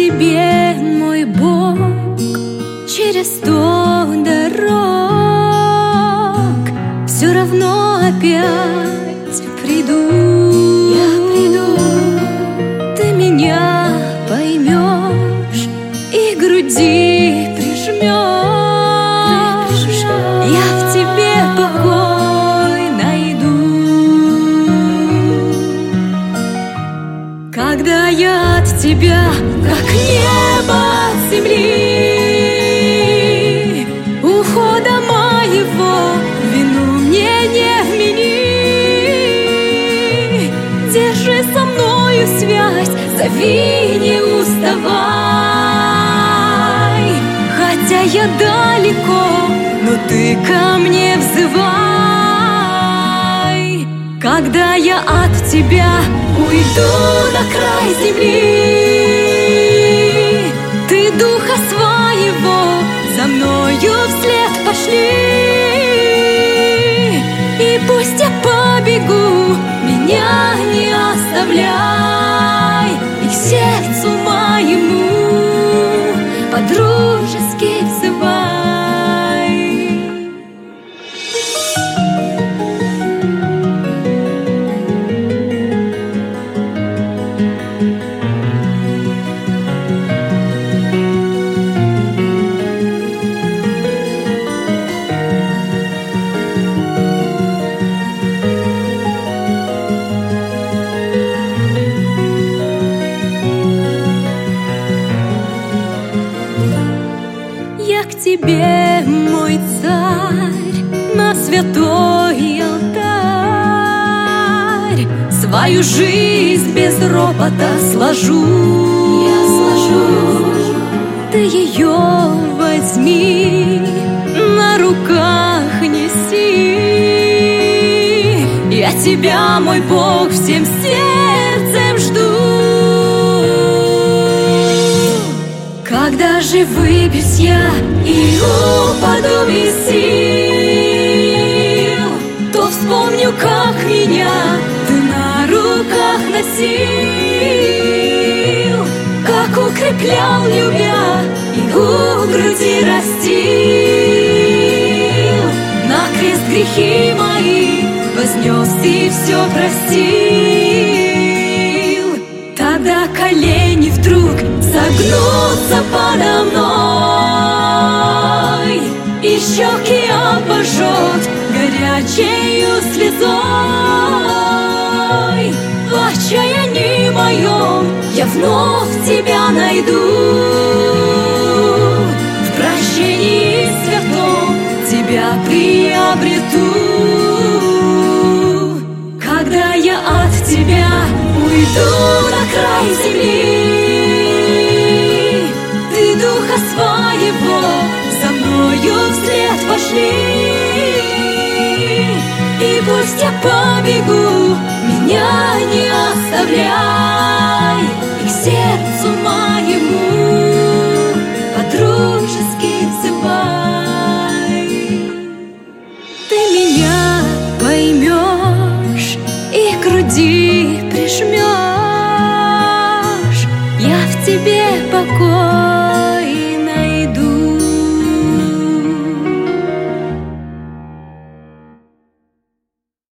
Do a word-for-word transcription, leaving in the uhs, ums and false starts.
тебе, мой Бог, через сто дорог все равно опять приду. Я приду, ты меня поймешь и к груди прижмешь. Я в тебе покой найду. Когда я от тебя, как небо от земли, ухода моего вину мне не вмени. Держи со мною связь, зови, не уставай. Хотя я далеко, но ты ко мне взывай. Когда я от тебя уйду на край земли, ты духа своего за мною вслед пошли. И пусть я побегу, меня не оставляй, и к сердцу моему подружески взывай. Я к тебе, мой царь, на святой алтарь свою жизнь без ропота сложу. Я сложу. Ты ее возьми, на руках неси. Я тебя, мой Бог, всем сердцем жду. Когда же выбьюсь я и упаду без сил, то вспомню, как меня ты на руках носил, как укреплял, любя, и у груди растил. На крест грехи мои вознес и все простил. Тогда колени вдруг согнутся подо мной, и щеки обожжет горячею слезой. В отчаянии моем я вновь тебя найду, в прощении святом тебя приобрету. Когда я от тебя уйду на край земли, ты духа своего за мною вслед пошли. И пусть я побегу, меня не оставляй.